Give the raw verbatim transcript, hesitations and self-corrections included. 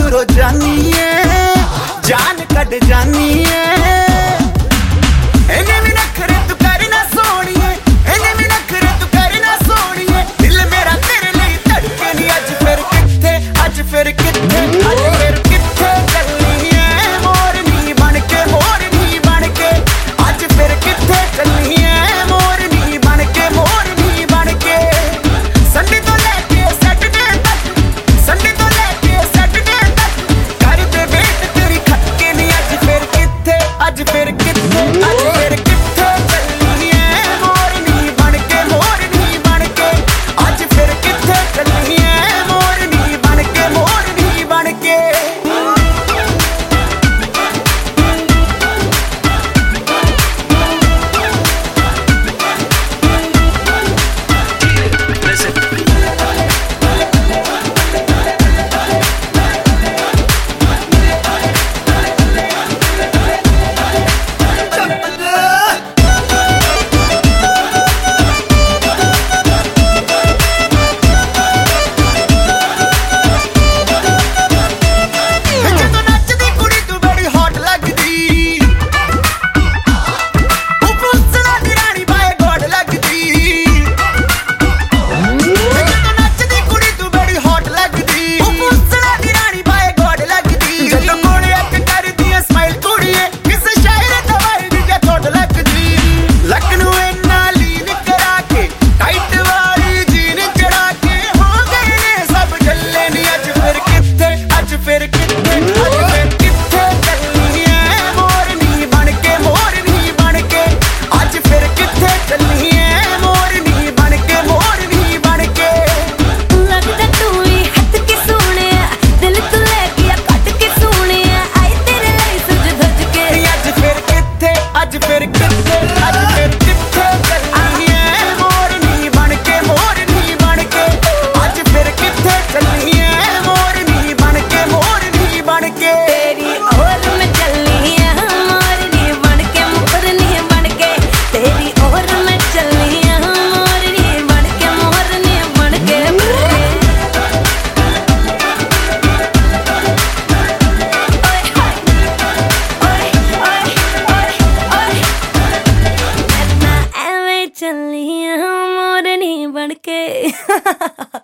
दूरों जानी है, जान कट जानी है। इन्हें भी नखरे तू करना सोनिए, इन्हें भी नखरे तू करना सोनिए। दिल मेरा तेरे लिए धड़के नहीं, अज फिर किथे, अज फिर किथे, अज फिर किथे चलनी है मोरनी बनके, मोरनी बनके। अज फिर किथे चलनी है मोरनी बनके, मोरनी बनके। संडे तो लेके सैटरडे तक, संडे तो लेके सैटरडे तक कर दे वेट तेरी खटके नहीं। अज फिर किथे, अज फिर किथे, अज फिर किथे चलनी है मोरनी बनके, मोरनी बनके। अज फिर किथे चलनी है मोरनी बनके, मोरनी बनके। अज फिर किथे, अज फिर किथे चलनी है मोरनी बनके, मोरनी बनके। अज फिर किथे चलनी है मोरनी बनके, मोरनी बनके। तेरी ओर में चलनी है मोरनी बनके, मोरनी बनके। तेरी ओर में चलनी है मोरनी बनके, मोरनी बनके। चलनी है मोरनी बनके।